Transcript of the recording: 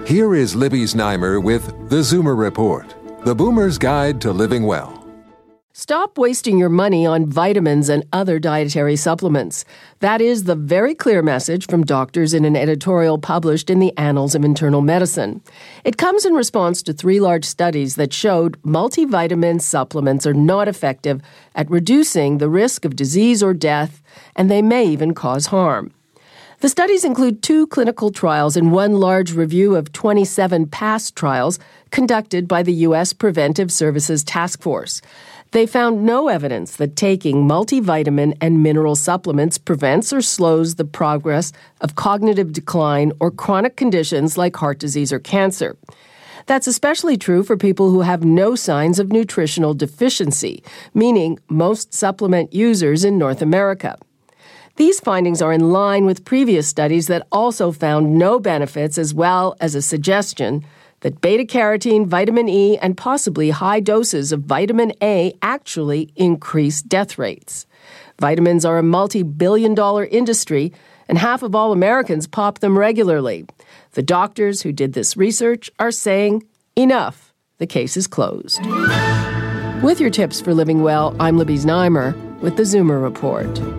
Here is Libby Znaimer with The Zoomer Report, the Boomer's Guide to Living Well. Stop wasting your money on vitamins and other dietary supplements. That is the very clear message from doctors in an editorial published in the Annals of Internal Medicine. It comes in response to 3 large studies that showed multivitamin supplements are not effective at reducing the risk of disease or death, and they may even cause harm. The studies include 2 clinical trials and 1 large review of 27 past trials conducted by the U.S. Preventive Services Task Force. They found no evidence that taking multivitamin and mineral supplements prevents or slows the progress of cognitive decline or chronic conditions like heart disease or cancer. That's especially true for people who have no signs of nutritional deficiency, meaning most supplement users in North America. These findings are in line with previous studies that also found no benefits, as well as a suggestion that beta-carotene, vitamin E, and possibly high doses of vitamin A actually increase death rates. Vitamins are a multi-billion-dollar industry, and half of all Americans pop them regularly. The doctors who did this research are saying, enough, the case is closed. With your tips for living well, I'm Libby Znaimer with the Zoomer Report.